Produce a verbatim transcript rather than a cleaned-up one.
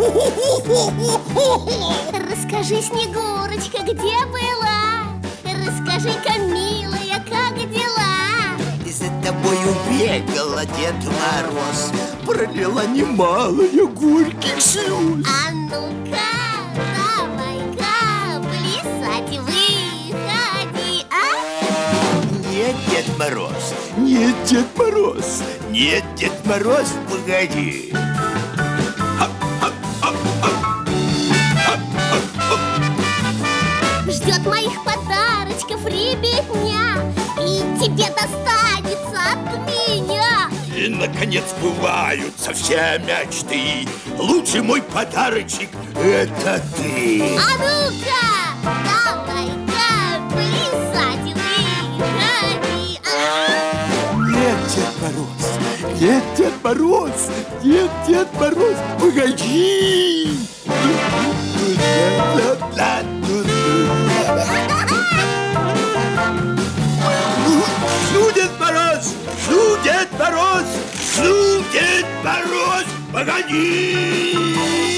Расскажи, Снегурочка, где была? Расскажи-ка, милая, как дела? За тобою бегала Дед Мороз, пролила немалое горьких слез. А ну-ка, давай-ка плясать выходи, а? Нет, Дед Мороз, нет, Дед Мороз, нет, Дед Мороз, погоди. Ждет моих подарочков ребятня, и тебе достанется от меня. И, наконец, сбываются все мечты. Лучший мой подарочек – это ты. А ну-ка, давай-ка плясать выходи, а? Нет, Дед Мороз, нет, Дед Мороз, нет, Дед Мороз, погоди. Ну, Дед Мороз, ну, Дед Мороз, ну, Дед Мороз, погоди!